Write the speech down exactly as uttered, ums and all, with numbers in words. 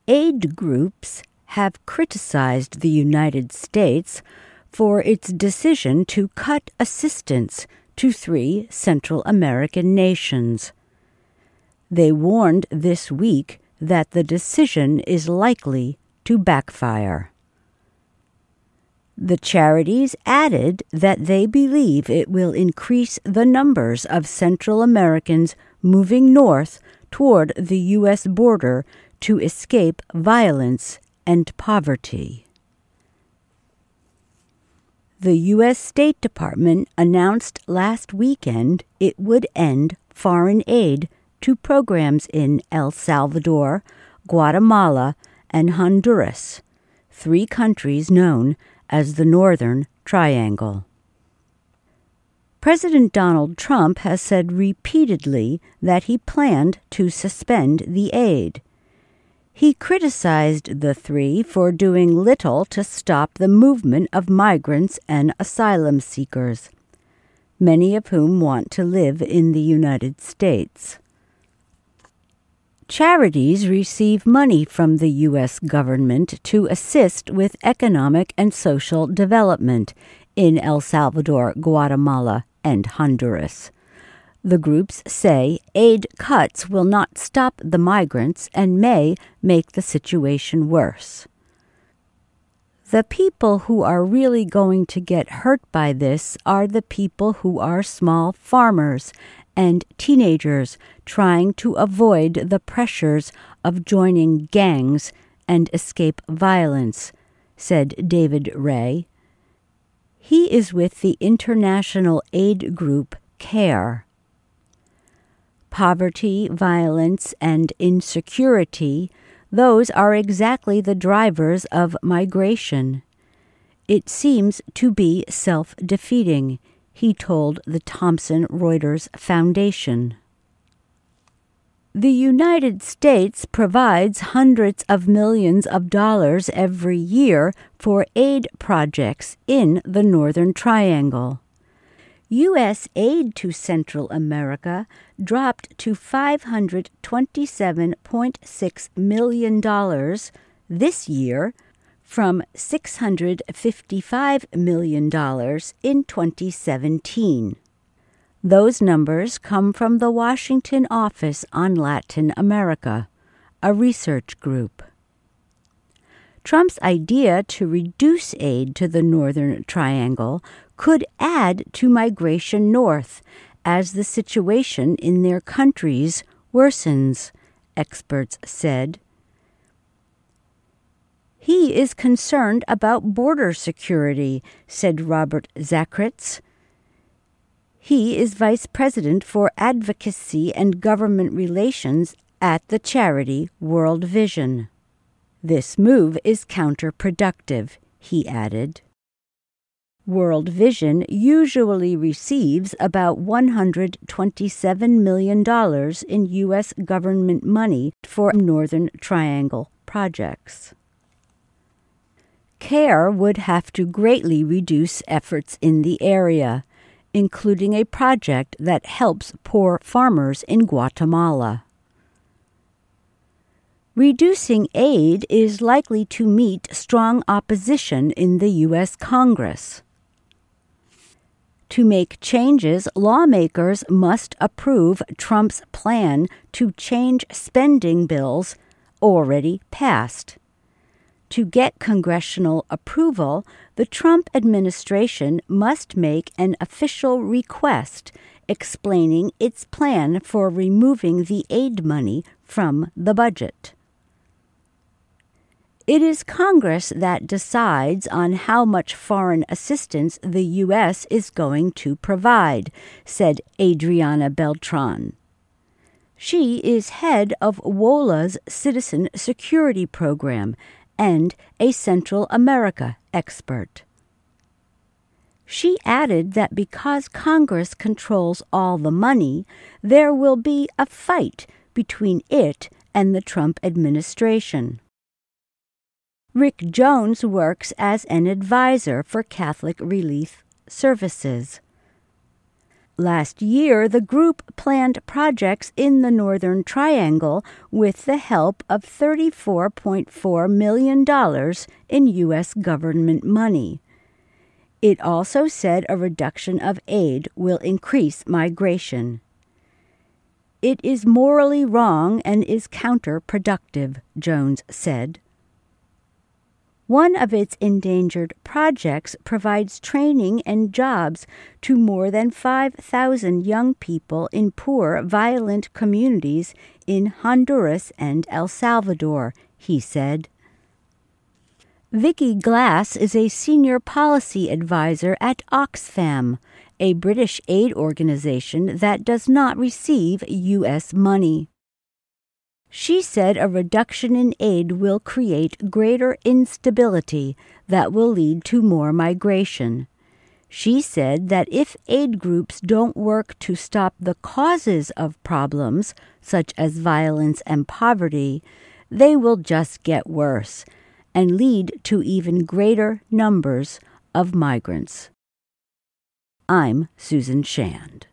Aid groups have criticized the United States for its decision to cut assistance to three Central American nations. They warned this week that the decision is likely to backfire. The charities added that they believe it will increase the numbers of Central Americans moving north toward the U S border to escape violence and poverty. The U S State Department announced last weekend it would end foreign aid to programs in El Salvador, Guatemala, and Honduras, three countries known as the Northern Triangle. President Donald Trump has said repeatedly that he planned to suspend the aid. He criticized the three for doing little to stop the movement of migrants and asylum seekers, many of whom want to live in the United States. Charities receive money from the U S government to assist with economic and social development in El Salvador, Guatemala, and Honduras. The groups say aid cuts will not stop the migrants and may make the situation worse. The people who are really going to get hurt by this are the people who are small farmers and teenagers trying to avoid the pressures of joining gangs and escape violence, said David Ray. He is with the international aid group CARE. Poverty, violence, and insecurity, those are exactly the drivers of migration. It seems to be self-defeating, he told the Thomson Reuters Foundation. The United States provides hundreds of millions of dollars every year for aid projects in the Northern Triangle. U S aid to Central America dropped to five hundred twenty-seven point six million dollars this year from six hundred fifty-five million dollars in twenty seventeen. Those numbers come from the Washington Office on Latin America, a research group. Trump's idea to reduce aid to the Northern Triangle could add to migration north as the situation in their countries worsens, experts said. He is concerned about border security, said Robert Zakritz. He is vice president for advocacy and government relations at the charity World Vision. This move is counterproductive, he added. World Vision usually receives about one hundred twenty-seven million dollars in U S government money for Northern Triangle projects. CARE would have to greatly reduce efforts in the area, including a project that helps poor farmers in Guatemala. Reducing aid is likely to meet strong opposition in the U S Congress. To make changes, lawmakers must approve Trump's plan to change spending bills already passed. To get congressional approval, the Trump administration must make an official request explaining its plan for removing the aid money from the budget. It is Congress that decides on how much foreign assistance the U S is going to provide, said Adriana Beltran. She is head of WOLA's Citizen Security Program and a Central America expert. She added that because Congress controls all the money, there will be a fight between it and the Trump administration. Rick Jones works as an advisor for Catholic Relief Services. Last year, the group planned projects in the Northern Triangle with the help of thirty-four point four million dollars in U S government money. It also said a reduction of aid will increase migration. It is morally wrong and is counterproductive, Jones said. One of its endangered projects provides training and jobs to more than five thousand young people in poor, violent communities in Honduras and El Salvador, he said. Vicky Glass is a senior policy advisor at Oxfam, a British aid organization that does not receive U S money. She said a reduction in aid will create greater instability that will lead to more migration. She said that if aid groups don't work to stop the causes of problems, such as violence and poverty, they will just get worse and lead to even greater numbers of migrants. I'm Susan Shand.